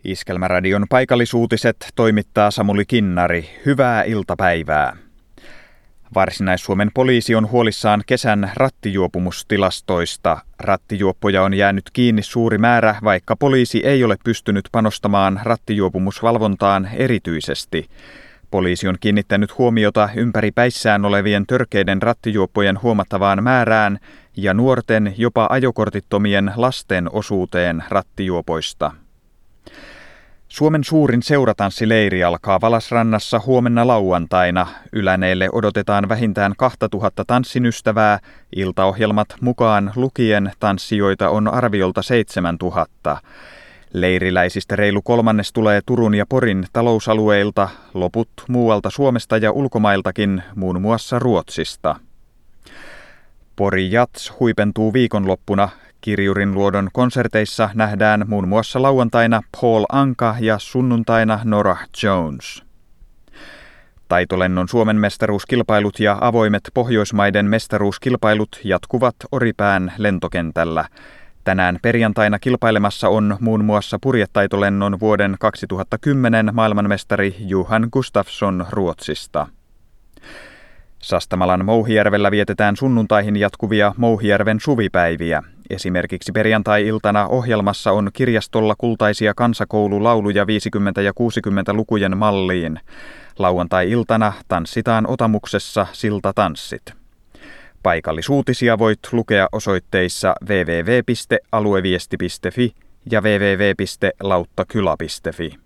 Iskelmäradion paikallisuutiset toimittaa Samuli Kinnari. Hyvää iltapäivää. Varsinais-Suomen poliisi on huolissaan kesän rattijuopumustilastoista. Rattijuoppoja on jäänyt kiinni suuri määrä, vaikka poliisi ei ole pystynyt panostamaan rattijuopumusvalvontaan erityisesti. Poliisi on kiinnittänyt huomiota ympäripäissään olevien törkeiden rattijuoppojen huomattavaan määrään ja nuorten, jopa ajokortittomien lasten osuuteen rattijuopoista. Suomen suurin seuratanssileiri alkaa Valasrannassa huomenna lauantaina. Yläneelle odotetaan vähintään 2000 tanssin ystävää. Iltaohjelmat mukaan lukien tanssijoita on arviolta 7000. Leiriläisistä reilu kolmannes tulee Turun ja Porin talousalueilta, loput muualta Suomesta ja ulkomailtakin, muun muassa Ruotsista. Pori Jats huipentuu viikonloppuna. Kirjurinluodon konserteissa nähdään muun muassa lauantaina Paul Anka ja sunnuntaina Norah Jones. Taitolennon Suomen mestaruuskilpailut ja avoimet Pohjoismaiden mestaruuskilpailut jatkuvat Oripään lentokentällä. Tänään perjantaina kilpailemassa on muun muassa purjetaitolennon vuoden 2010 maailmanmestari Johan Gustafsson Ruotsista. Sastamalan Mouhijärvellä vietetään sunnuntaihin jatkuvia Mouhijärven suvipäiviä. Esimerkiksi perjantai-iltana ohjelmassa on kirjastolla kultaisia kansakoululauluja 50- ja 60-lukujen malliin. Lauantai-iltana tanssitaan Otamuksessa siltatanssit. Paikallisuutisia voit lukea osoitteissa www.alueviesti.fi ja www.lauttakyla.fi.